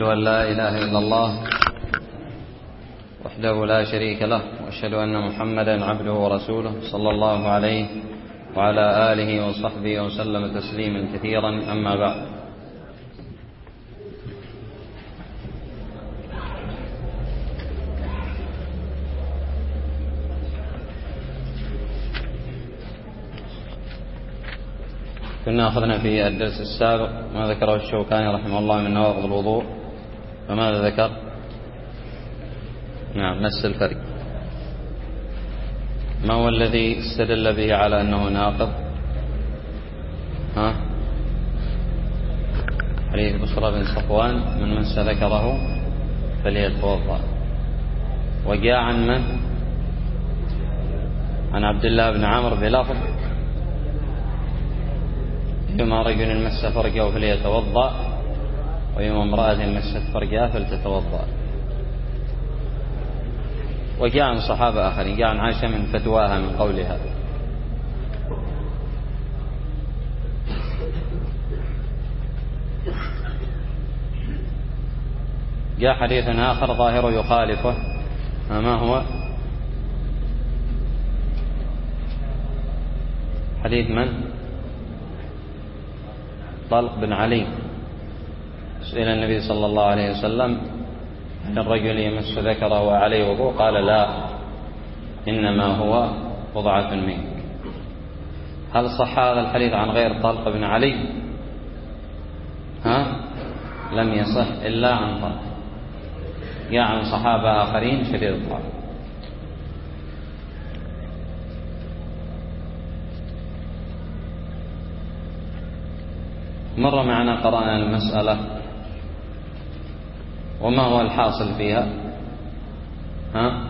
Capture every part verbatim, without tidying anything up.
أشهد أن لا إله إلا الله وحده لا شريك له، وأشهد أن محمدا عبده ورسوله صلى الله عليه وعلى آله وصحبه وسلم تسليما كثيرا. أما بعد، كنا أخذنا في الدرس السابق ما ذكره الشوكاني رحمه الله من نواقض الوضوء، فماذا ذكر؟ نعم، مس الفرج. ما هو الذي استدل به على أنه ناقض؟ ها؟ حديث بشرى بن صفوان: من مس ذكره فليتوضأ. وجاء عن من؟ عن عبد الله بن عمرو بلفظ: يوم رجل مس فرجه فليتوضأ، ويوم امرأة مست فرجها فلتتوضأ. وجاء عن صحابة آخرين، جاء عن عائشة من فتواها من قولها. جاء حديث آخر ظاهر يخالفه، ما هو؟ حديث من؟ طلق بن علي. سئل النبي صلى الله عليه وسلم: هل الرجل يمس ذكره وعليه وضوء؟ قال: لا، إنما هو بضعة منك. هل صح هذا الحديث عن غير طلق بن علي؟ ها؟ لم يصح إلا عن طلق. جاء عن صحابة آخرين شديد الضعف. مر معنا قرأنا المسألة وما هو الحاصل فيها؟ ها؟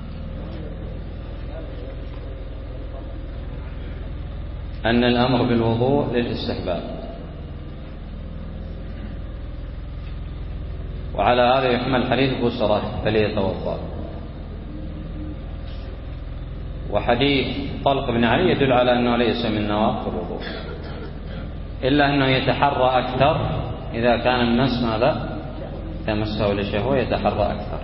أن الأمر بالوضوء للاستحباب، وعلى هذا يحمل حديث بسرة فليتوضأ. وحديث طلق بن علي يدل على أنه ليس من نواقض الوضوء، إلا أنه يتحرى أكثر إذا كان المس ماذا؟ تمسه لشهوة يتحرى أكثر.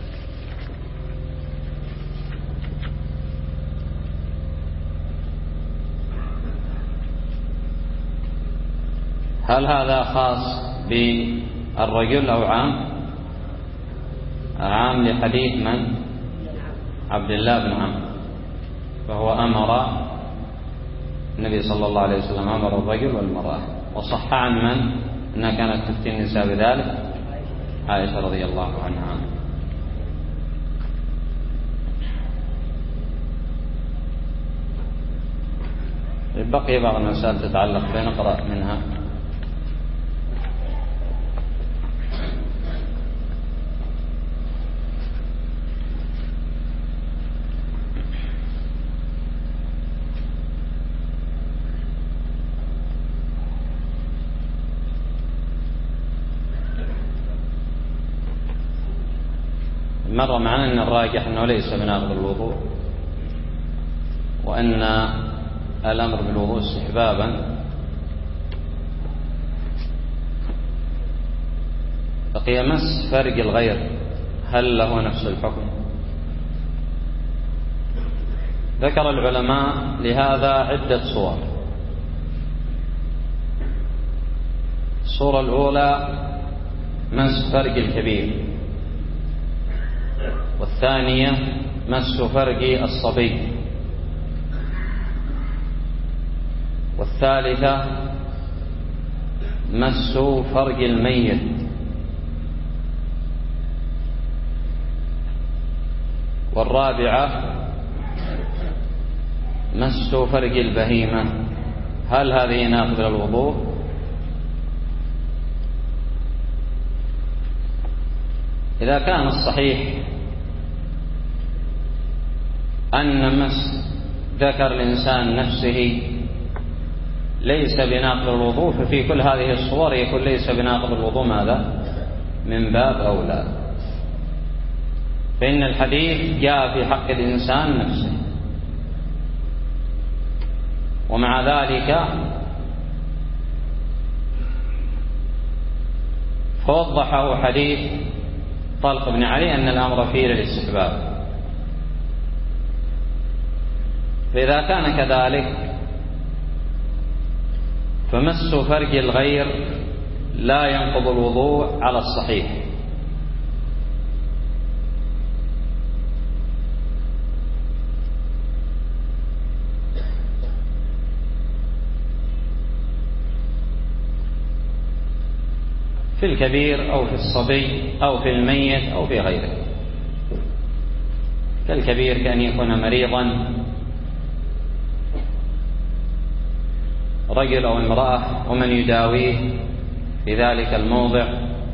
هل هذا خاص بالرجل أو عام؟ عام لحديث من؟ عبد الله بن عمرو، فهو أمر النبي صلى الله عليه وسلم أمر الرجل والمرأة. وصح عن من أنها كانت تفتي النساء بذلك؟ عائشة رضي الله عنها. بقي بعض المسائل تتعلق بنا، نقرأ منها. مر معنا أن الراجح أنه ليس بناقض الوضوء، وأن الأمر بالوضوء استحبابا. بقي مس فرج الغير، هل له نفس الحكم؟ ذكر العلماء لهذا عدة صور. الصورة الأولى مس فرج الكبير، والثانية مس فرج الصبي، والثالثة مس فرج الميت، والرابعة مس فرج البهيمة. هل هذه ناقضة الوضوء؟ إذا كان الصحيح أن مس ذكر الإنسان نفسه ليس بناقض الوضوء، ففي كل هذه الصور يكون ليس بناقض الوضوء ماذا؟ من باب أولى، فإن الحديث جاء في حق الإنسان نفسه. ومع ذلك فوضحه حديث طلق بن علي أن الأمر فيه للاستحباب. فإذا كان كذلك فمس فرج الغير لا ينقض الوضوء على الصحيح. في الكبير أو في الصبي أو في الميت أو في غيره. كالكبير كأن يكون مريضا، رجل أو امرأة ومن يداويه في ذلك الموضع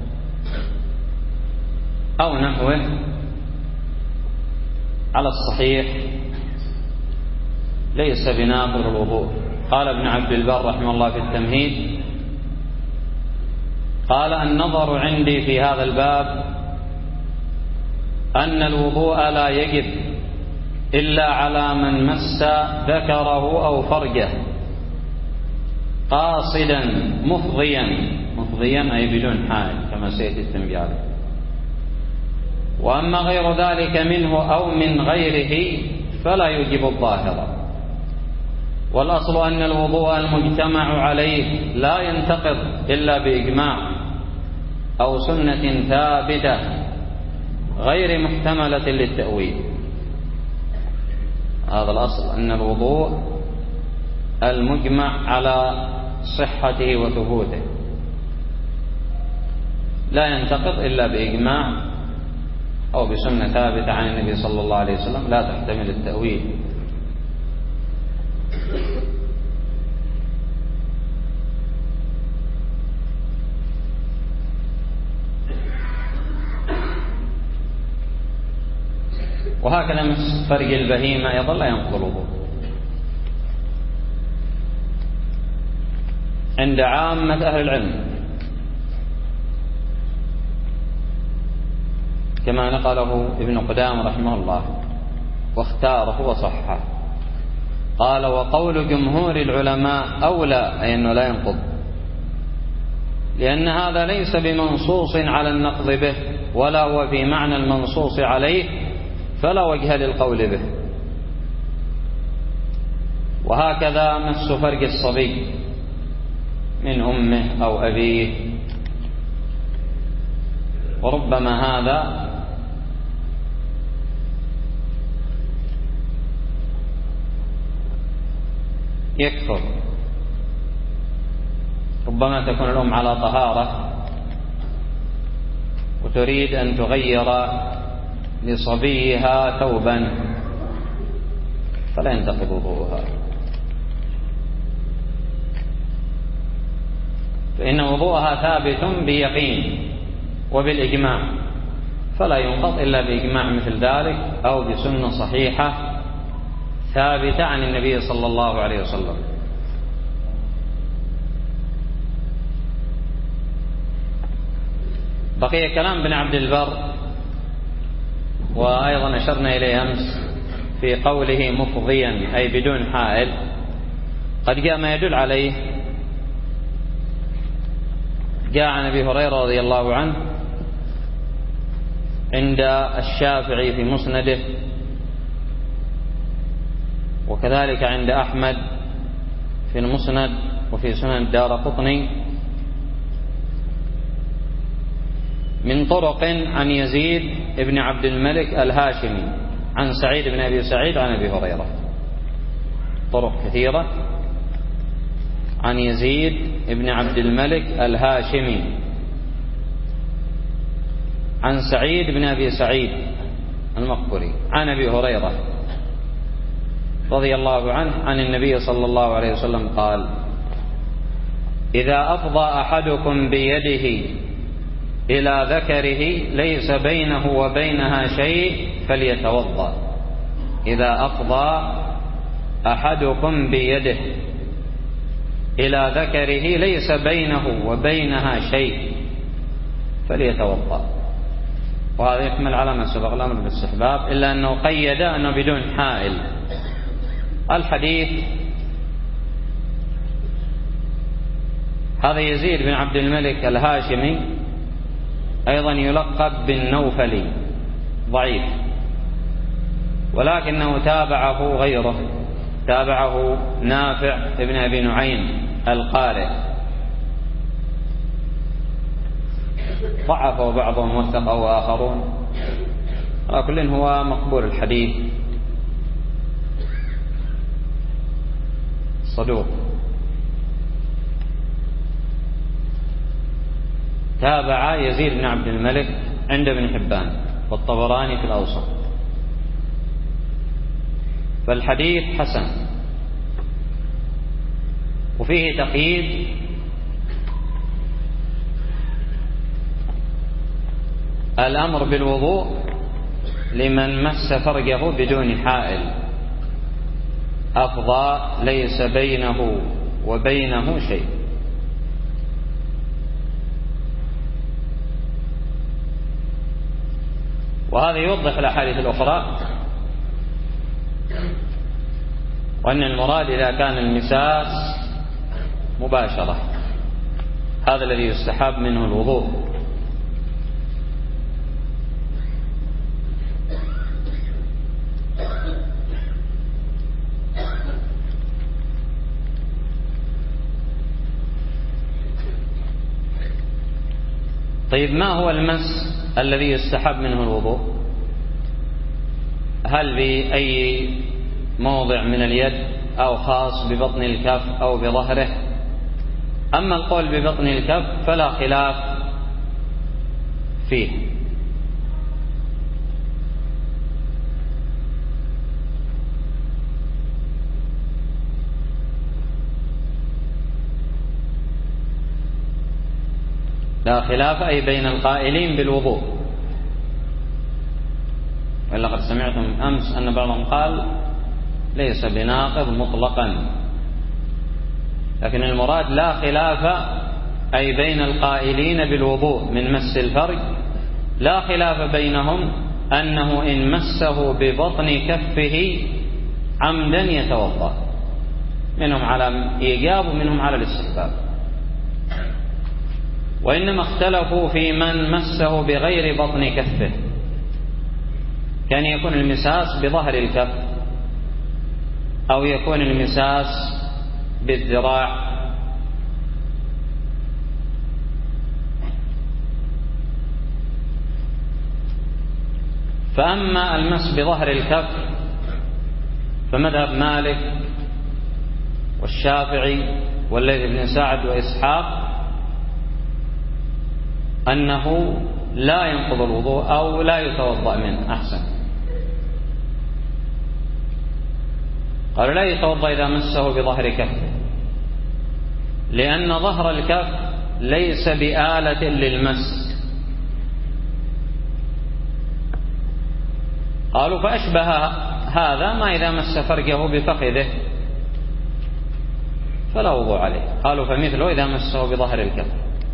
أو نحوه، على الصحيح ليس بناقض الوضوء. قال ابن عبد البر رحمه الله في التمهيد، قال النظر عندي في هذا الباب أن الوضوء لا يجب إلا على من مس ذكره أو فرجه قاصدا مفضيا، مفضيا أي بدون حائل كما سيأتي التنبيه عليه. وأما غير ذلك منه أو من غيره فلا يجب الظاهر. والأصل أن الوضوء المجتمع عليه لا ينتقض إلا بإجماع أو سنة ثابتة غير محتملة للتأويل. هذا الأصل، أن الوضوء المجمع على صحته وثبوته لا ينتقض إلا بإجماع أو بسنة ثابتة عن النبي صلى الله عليه وسلم لا تحتمل التأويل. وهكذا مس فرج البهيمة أيضا لا ينقض الوضوء عند عامة أهل العلم، كما نقله ابن قدامة رحمه الله واختاره وصححه. قال وقول جمهور العلماء أولى، أي أنه لا ينقض، لأن هذا ليس بمنصوص على النقض به ولا هو في معنى المنصوص عليه، فلا وجه للقول به. وهكذا مس فرج الصبي من أمه أو أبيه، وربما هذا يكفر. ربما تكون الأم على طهارة وتريد أن تغير لصبيها ثوبا فلا ينتقض وضوءها، فإن وضوءها ثابت بيقين وبالإجماع، فلا ينقض إلا بإجماع مثل ذلك أو بسنة صحيحة ثابتة عن النبي صلى الله عليه وسلم. بقي كلام ابن عبد البر، وأيضا أشرنا إليه أمس في قوله مفضيا أي بدون حائل، قد جاء ما يدل عليه. جاء عن أبي هريرة رضي الله عنه عند الشافعي في مسنده، وكذلك عند أحمد في المسند وفي سنن الدارقطني من طرق عن يزيد بن عبد الملك الهاشمي عن سعيد بن أبي سعيد عن أبي هريرة، طرق كثيرة عن يزيد بن عبد الملك الهاشمي عن سعيد بن أبي سعيد المقبري عن أبي هريرة رضي الله عنه عن النبي صلى الله عليه وسلم قال: إذا أفضى أحدكم بيده إلى ذكره ليس بينه وبينها شيء فليتوضأ. إذا أفضى أحدكم بيده إلى ذكره ليس بينه وبينها شيء فليتوضأ. وهذا يحمل على ما سبق الأمر بالاستحباب، إلا أنه قيد أنه بدون حائل. الحديث هذا يزيد بن عبد الملك الهاشمي أيضا يلقب بالنوفلي، ضعيف، ولكنه تابعه غيره، تابعه نافع ابن أبي نعيم القارئ، ضعفه بعضهم وثقه آخرون، على كل هو مقبول الحديث صدوق. تابع يزيد بن عبد الملك عند ابن حبان والطبراني في الأوسط، فالحديث حسن. وفيه تقييد الأمر بالوضوء لمن مس فرجه بدون حائل، أفضى ليس بينه وبينه شيء. وهذا يوضح الأحاديث الأخرى، وأن المراد إذا كان المساس مباشرة، هذا الذي يستحب منه الوضوء. طيب، ما هو المس الذي يستحب منه الوضوء؟ هل بأي موضع من اليد، أو خاص ببطن الكف أو بظهره؟ أما القول ببطن الكف فلا خلاف فيه، لا خلاف أي بين القائلين بالوضوء. ولقد سمعتم أمس أن بعضهم قال ليس بناقض مطلقا، لكن المراد لا خلاف أي بين القائلين بالوضوء من مس الفرج، لا خلاف بينهم أنه إن مسه ببطن كفه عمدا يتوضأ، منهم على إيجاب ومنهم على الاستحباب. وإنما اختلفوا في من مسه بغير بطن كفه، كان يكون المساس بظهر الكف أو يكون المساس بالذراع. فأما المس بظهر الكف فمذهب مالك والشافعي والليث بن سعد وإسحاق أنه لا ينقض الوضوء أو لا يتوضأ منه. أحسن، قالوا لا يتوضأ إذا مسه بظهر كفه، لأن ظهر الكف ليس بآلة للمس. قالوا فأشبه هذا ما إذا مس فرجه بفخذه فلا وضوء عليه. قالوا فمثله إذا مسه بظهر الكف.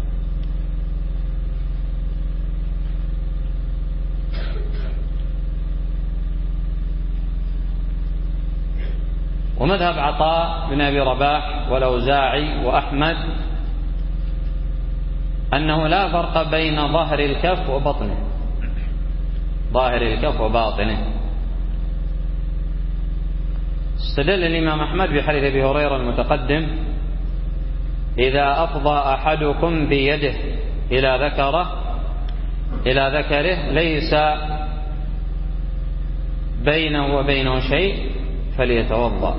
ومذهب عطاء بن أبي رباح والأوزاعي وأحمد أنه لا فرق بين ظهر الكف وبطنه، ظاهر الكف وباطنه. استدل الإمام أحمد بحديث أبي هريرة المتقدم: إذا أفضى أحدكم بيده إلى ذكره إلى ذكره ليس بينه وبينه شيء فليتوضأ.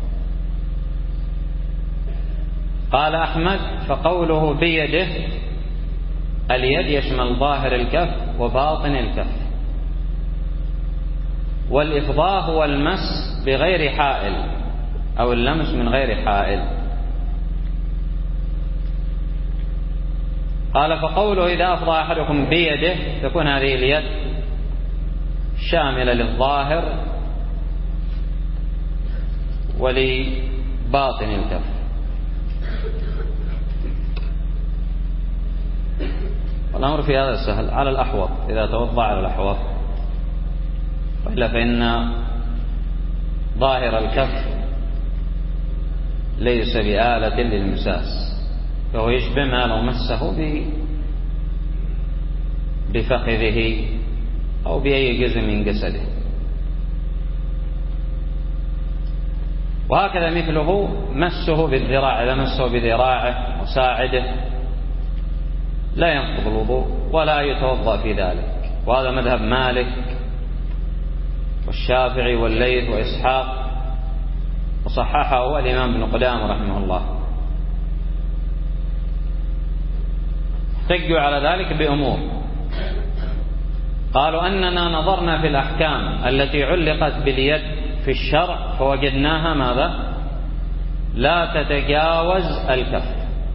قال أحمد: فقوله بيده اليد يشمل ظاهر الكف وباطن الكف، والإفضاء هو المس بغير حائل أو اللمس من غير حائل. قال: فقوله إذا أفضى أحدكم بيده تكون هذه اليد شاملة للظاهر ولباطن الكف. والأمر في هذا سهل على الأحوط، إذا توضأ على الأحوط، وإلا فإن ظاهر الكف ليس بآلة للمساس، فهو يشبه ما لو مسه بفخذه أو بأي جزء من جسده. وهكذا مثله مسه بالذراع، إذا مسه بذراعه وساعده لا ينقض الوضوء ولا يتوضأ في ذلك. وهذا مذهب مالك والشافعي والليث وإسحاق، وصححه الإمام ابن قدامة رحمه الله. احتجوا على ذلك بأمور، قالوا أننا نظرنا في الأحكام التي علقت باليد في الشرع فوجدناها ماذا؟ لا تتجاوز الكف.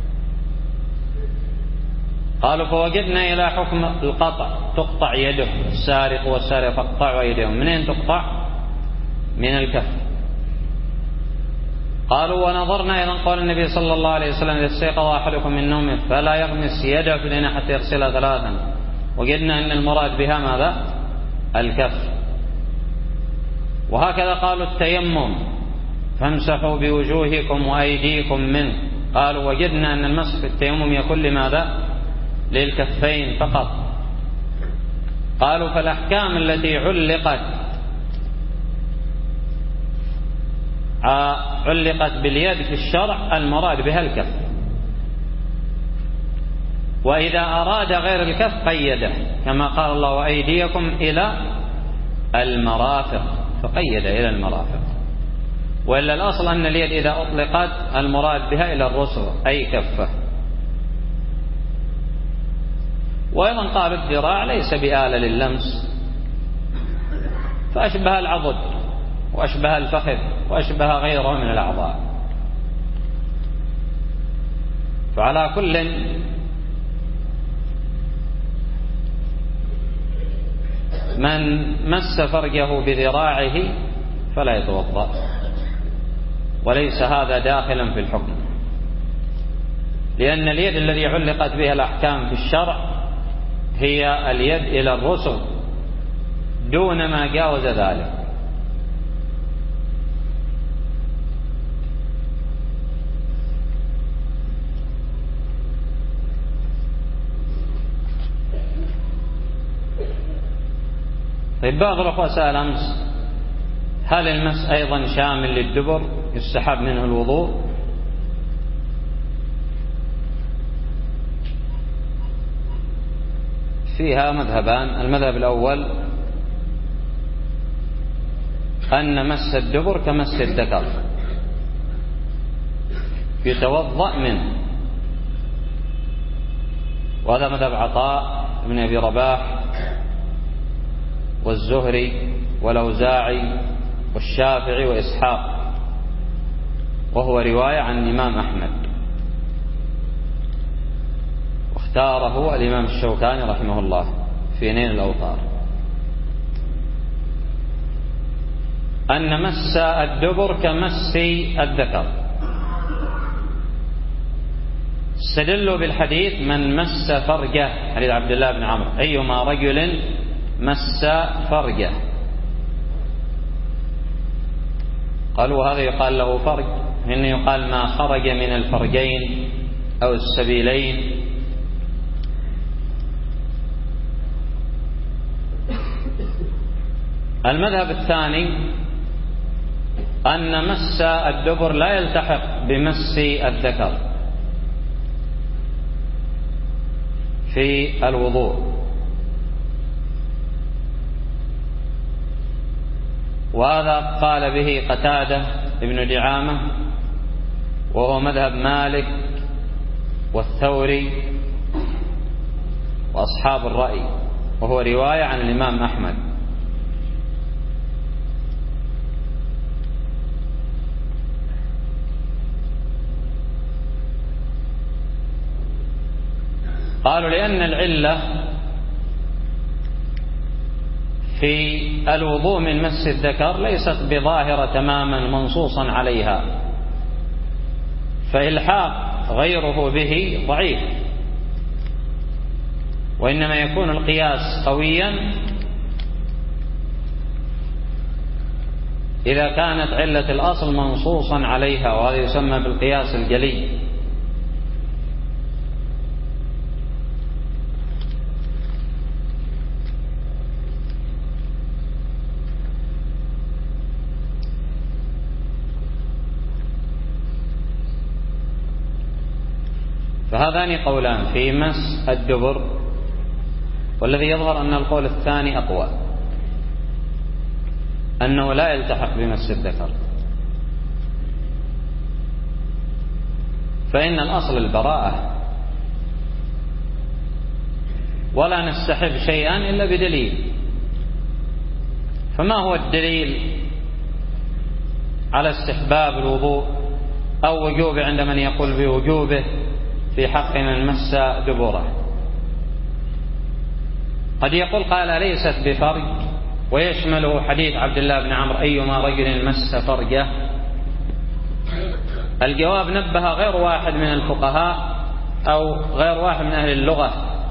قالوا فوجدنا إلى حكم القطع، تقطع يده، السارق والسارق فاقطعوا أيديهم. منين تقطع؟ من الكف. قالوا ونظرنا إلى قول النبي صلى الله عليه وسلم إذا استيقظ أحدكم من نومه فلا يغمس يده في الإناء حتى يغسلها ثلاثا، وجدنا أن المراد بها ماذا؟ الكف. وهكذا قالوا التيمم فامسحوا بوجوهكم وأيديكم منه، قالوا وجدنا أن المسح في التيمم يكون لماذا؟ للكفين فقط. قالوا فالأحكام التي علقت علقت باليد في الشرع المراد بها الكف، وإذا أراد غير الكف قيده، كما قال الله وأيديكم إلى المرافق، فقيد إلى المرافق. وإلا الأصل أن اليد إذا أطلقت المراد بها إلى الرسغ أي كفه. وأيضا قال الذراع ليس بآلة لللمس، فأشبه العضد وأشبه الفخذ وأشبه غيره من الأعضاء. فعلى كل من مس فرجه بذراعه فلا يتوضأ، وليس هذا داخلا في الحكم، لأن اليد الذي علقت بها الأحكام في الشرع هي اليد إلى الرسغ دون ما جاوز ذلك. طيب بعض الأخوة سأل أمس هل المس أيضا شامل للدبر يستحب منه الوضوء؟ فيها مذهبان. المذهب الأول أن مس الدبر كمس الذكر يتوضأ منه، وهذا مذهب عطاء بن أبي رباح والزهري والأوزاعي والشافعي وإسحاق، وهو رواية عن الإمام أحمد، واختاره الإمام الشوكاني رحمه الله في نيل الأوطار، أن مس الدبر كمس الذكر. استدلوا بالحديث من مس فرجه، حديث عبد الله بن عمرو، أيما رجل مس فرجه، قالوا هذا يقال له فرج، إنه يقال ما خرج من الفرجين أو السبيلين. المذهب الثاني أن مس الدبر لا يلتحق بمس الذكر في الوضوء، وهذا قال به قتادة ابن دعامة، وهو مذهب مالك والثوري وأصحاب الرأي، وهو رواية عن الإمام أحمد. قالوا لأن العلة في الوضوء من مس الذكر ليست بظاهرة تماما منصوصا عليها، فإلحاق غيره به ضعيف، وإنما يكون القياس قويا إذا كانت علة الأصل منصوصا عليها، وهذا يسمى بالقياس الجلي. فهذان قولان في مس الدبر، والذي يظهر أن القول الثاني أقوى، أنه لا يلتحق بمس الذكر، فإن الأصل البراءة، ولا نستحب شيئا إلا بدليل. فما هو الدليل على استحباب الوضوء أو وجوبه عند من يقول بوجوبه في حق من مس دبره؟ قد يقول قال ليست بفرج، ويشمله حديث عبد الله بن عمرو أيما رجل مس فرجه. الجواب نبه غير واحد من الفقهاء أو غير واحد من أهل اللغة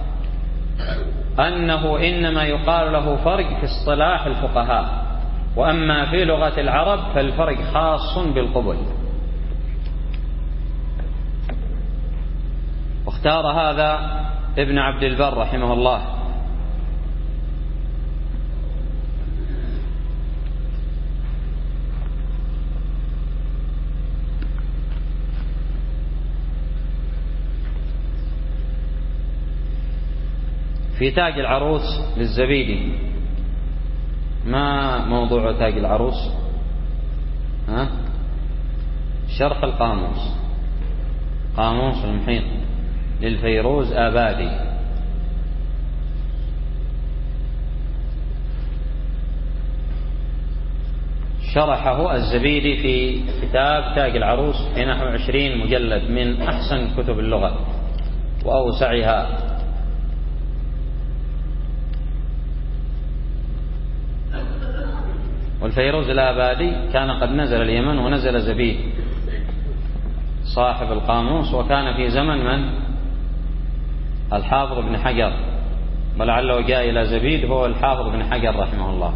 أنه إنما يقال له فرج في اصطلاح الفقهاء، وأما في لغة العرب فالفرج خاص بالقبل. واختار هذا ابن عبد البر رحمه الله. في تاج العروس للزبيدي. ما موضوع تاج العروس؟ ها؟ شرح القاموس، قاموس المحيط للفيروز آبادي. شرحه الزبيدي في كتاب تاج العروس في نحو عشرين مجلد، من أحسن كتب اللغة وأوسعها. والفيروز الآبادي كان قد نزل اليمن ونزل زبيد صاحب القاموس، وكان في زمن من؟ الحافظ بن حجر، ولعله جاء إلى زبيد هو الحافظ بن حجر رحمه الله.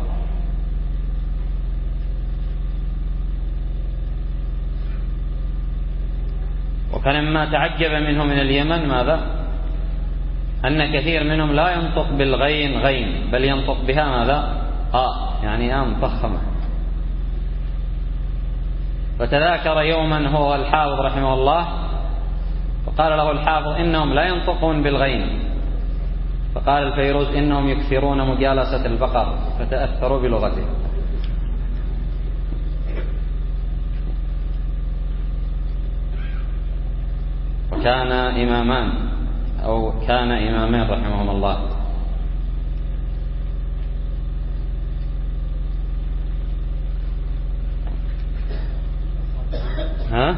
وكان مما تعجب منه من اليمن ماذا؟ أن كثير منهم لا ينطق بالغين غين، بل ينطق بها ماذا؟ آه، يعني آه مفخمة. فتذاكر يوما هو الحافظ رحمه الله، فقال له الحافظ إنهم لا ينطقون بالغين، فقال الفيروز إنهم يكثرون مجالسة البقر، فتأثروا بلغته. وكان إمامان أو كان إمامين رحمهم الله. ها؟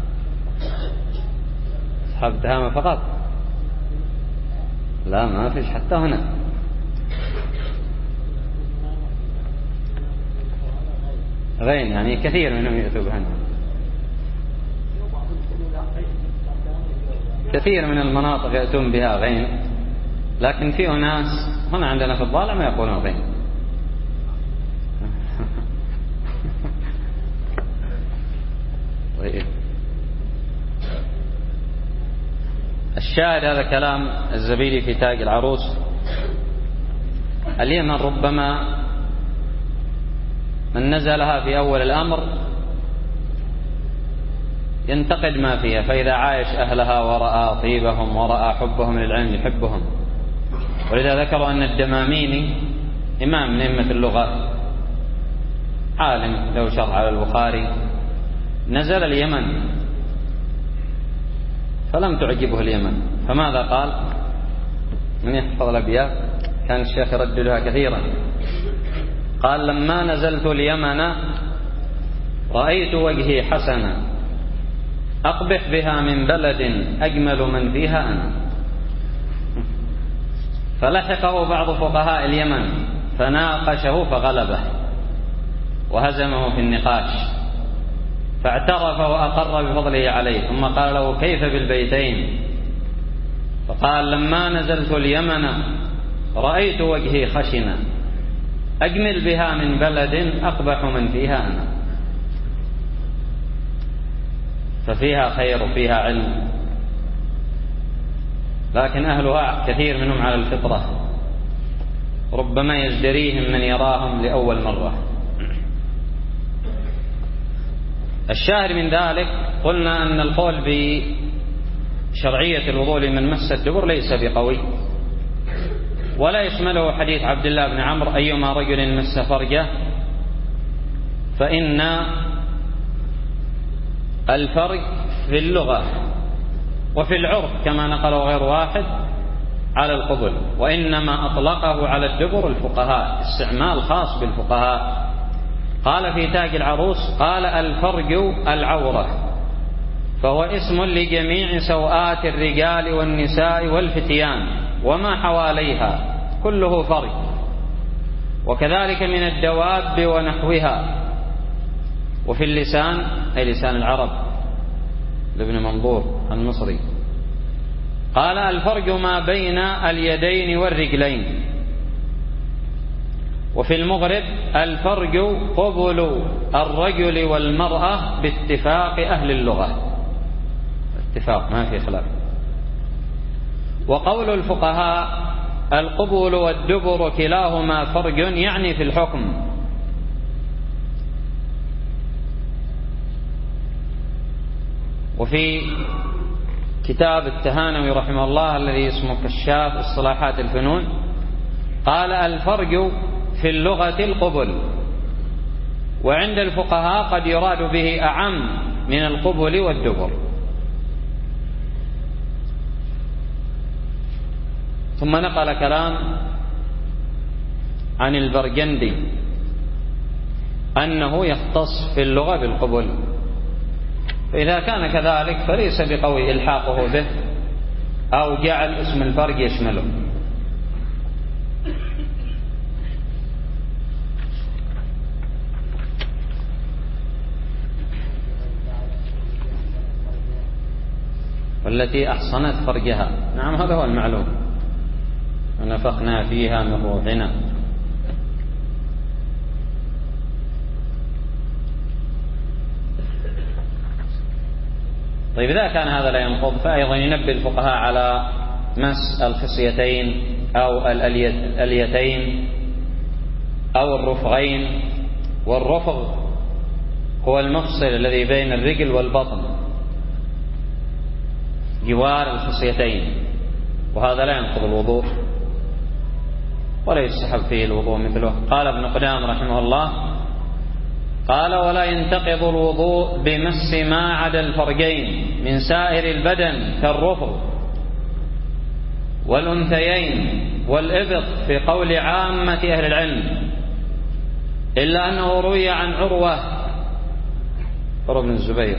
أصحاب التهامة فقط؟ لا، ما فيش حتى هنا. غين يعني كثير منهم يأتوا بهن، كثير من المناطق يأتون بها غين، لكن في ناس هنا عندنا في الضالع ما يقولون غين. طيب، الشاهد هذا كلام الزبيدي في تاج العروس. اليمن ربما من نزلها في أول الأمر ينتقد ما فيها، فإذا عايش أهلها ورأى طيبهم ورأى حبهم للعلم يحبهم. ولذا ذكروا أن الدماميني إمام من أئمة اللغة، عالم له شرح على البخاري، نزل اليمن فلم تعجبه اليمن، فماذا قال؟ من يحفظ الأبيات؟ كان الشيخ يرددها كثيرا. قال: لما نزلت اليمن رأيت وجهي حسنا، أقبح بها من بلد أجمل من فيها أنا. فلحقه بعض فقهاء اليمن فناقشه فغلبه وهزمه في النقاش، فاعترف وأقر بفضله عليه، ثم قال له: كيف بالبيتين؟ فقال: لما نزلت اليمن رأيت وجهي خشنا، أجمل بها من بلد أقبح من فيها أنا. ففيها خير وفيها علم، لكن أهلها كثير منهم على الفطرة، ربما يزدريهم من يراهم لأول مرة. الشاهد من ذلك قلنا أن القول شرعية الوضوء لمن مس الدبر ليس بقوي، ولا يشمله حديث عبد الله بن عمرو أيما رجل مس فرجه فإن الفرج في اللغة وفي العرف كما نقله غير واحد على القبل، وإنما أطلقه على الدبر الفقهاء استعمال خاص بالفقهاء. قال في تاج العروس قال الفرج العورة، فهو اسم لجميع سوآت الرجال والنساء والفتيان وما حواليها كله فرج، وكذلك من الدواب ونحوها. وفي اللسان أي لسان العرب لابن منظور المصري قال الفرج ما بين اليدين والرجلين. وفي المغرب الفرج قبل الرجل والمرأة باتفاق أهل اللغة، اتفاق ما في خلاف. وقول الفقهاء القبول والدبر كلاهما فرج يعني في الحكم. وفي كتاب التهانوي رحمه الله الذي اسمه كشاف اصطلاحات الفنون قال الفرج في اللغة القبل، وعند الفقهاء قد يراد به أعم من القبل والدبر. ثم نقل كلام عن البرجندي أنه يختص في اللغة بالقبل، فإذا كان كذلك فليس بقوي إلحاقه به أو جعل اسم الفرج يشمله. والتي أحصنت فرجها، نعم هذا هو المعلوم، ونفخنا فيها من روحنا. طيب إذا كان هذا لا ينقض فأيضا ينبه الفقهاء على مس الخصيتين أو الأليتين أو الرفغين. والرفغ هو المفصل الذي بين الرجل والبطن جوار الخصيتين، وهذا لا ينقض الوضوء ولا يستحب فيه الوضوء مثله. قال ابن قدام رحمه الله قال ولا ينتقض الوضوء بمس ما عدا الفرجين من سائر البدن كالرفغ والأنثيين والإبط في قول عامة أهل العلم، إلا أنه روي عن عروة عروة بن الزبير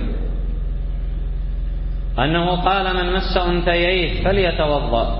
أنه قال من مس أنثييه فليتوضأ.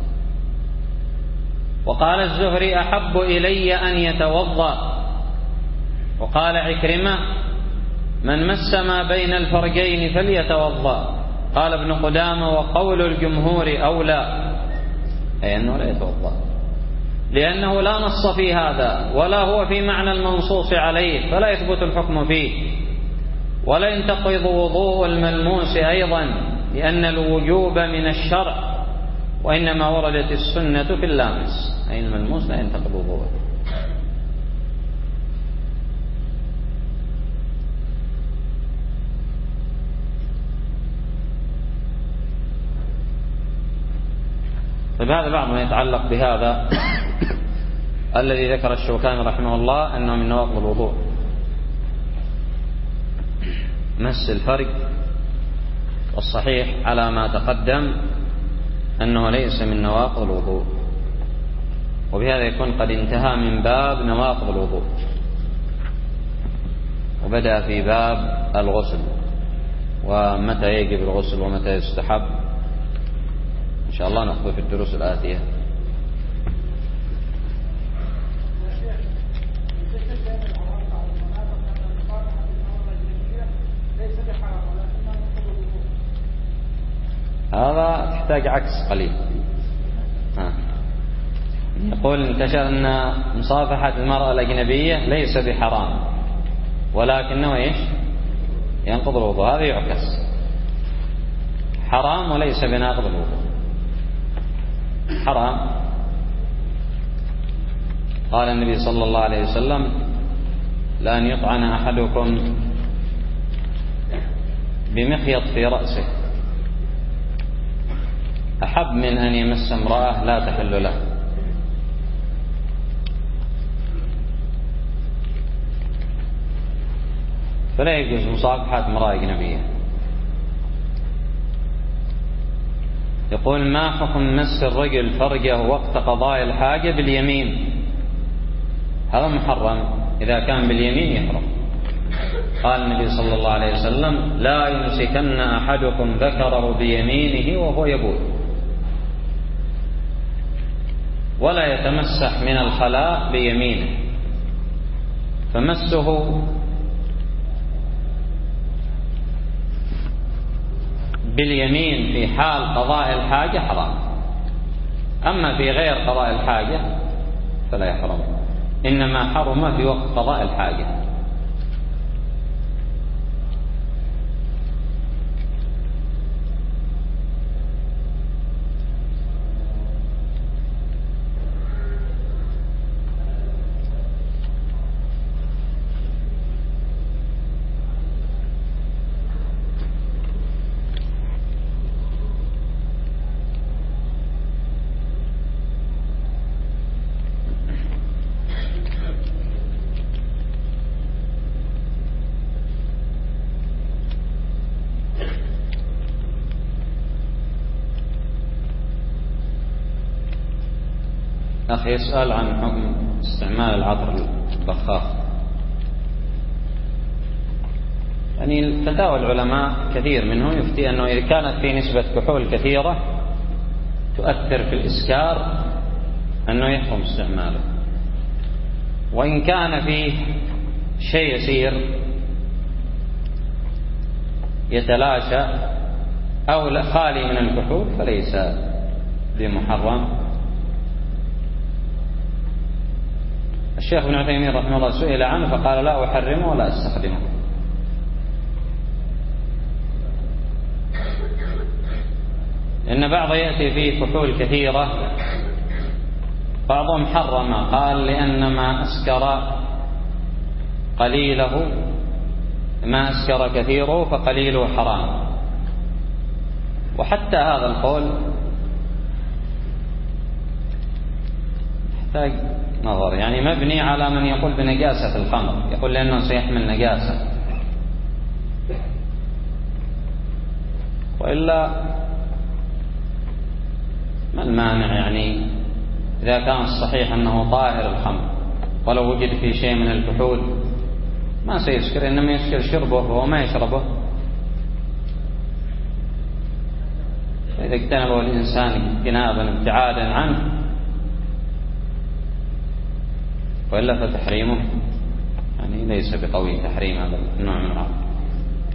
وقال الزهري أحب إلي أن يتوضأ. وقال عكرمة من مس ما بين الفرجين فليتوضأ. قال ابن قدامة وقول الجمهور أولى، أي أنه لا يتوضأ، لأنه لا نص في هذا ولا هو في معنى المنصوص عليه فلا يثبت الحكم فيه. ولا ينتقض وضوء الملموس أيضا لأن الوجوب من الشرع، وإنما وردت السنة في اللامس، أي الملموس لا ينتقض وضوءه. طيب هذا بعض ما يتعلق بهذا الذي ذكر الشوكاني رحمه الله أنه من نواقض الوضوء مس الفرج، والصحيح على ما تقدم أنه ليس من نواقض الوضوء، وبهذا يكون قد انتهى من باب نواقض الوضوء وبدأ في باب الغسل ومتى يجب الغسل ومتى يستحب. إن شاء الله نأخذ في الدروس الآتية. هذا تحتاج عكس قليل. ها. يقول انتشر أن مصافحة المرأة الأجنبية ليس بحرام ولكنه إيش ينقض الوضوء، هذا يعكس، حرام وليس بناقض الوضوء، حرام. قال النبي صلى الله عليه وسلم لأن يطعن أحدكم بمخيط في رأسه أحب من أن يمس امرأة لا تحل له. فلا يجوز مصافحة امرأة أجنبية. يقول: ما حكم مس الرجل فرجه وقت قضاء الحاجة باليمين؟ هذا محرم، إذا كان باليمين يحرم. قال النبي صلى الله عليه وسلم: لا يمسكن أحدكم ذكره بيمينه وهو يبول، ولا يتمسح من الخلاء بيمينه، فمسه باليمين في حال قضاء الحاجة حرام، أما في غير قضاء الحاجة فلا يحرم، إنما حرم في وقت قضاء الحاجة. أخي يسأل عن حكم استعمال العطر البخاخ. يعني فتاوى العلماء كثير منهم يفتي أنه إذا كانت في نسبة كحول كثيرة تؤثر في الإسكار أنه يحرم استعماله، وإن كان فيه شيء يسير يتلاشى أو خالي من الكحول فليس بمحرم. الشيخ ابن عثيمين رحمه الله سئل عنه فقال: لا أحرمه ولا أستخدمه. إن بعض يأتي فيه كحول كثيرة، بعضهم حرم، قال: لأن ما أسكر قليله ما أسكر كثيره فقليله حرام. وحتى هذا القول يحتاج نظر، يعني مبني على من يقول بنجاسة الخمر، يقول لأنه سيحمل نجاسة، وإلا ما المانع؟ يعني إذا كان الصحيح أنه طاهر الخمر ولو وجد في شيء من الكحول ما سيسكر، إنما يسكر شربه وهو ما يشربه. فإذا اجتنبه الإنسان اجتنابا ابتعادا عنه وإلا فتحريمه يعني ليس بقوي تحريم هذا النوع من العطر.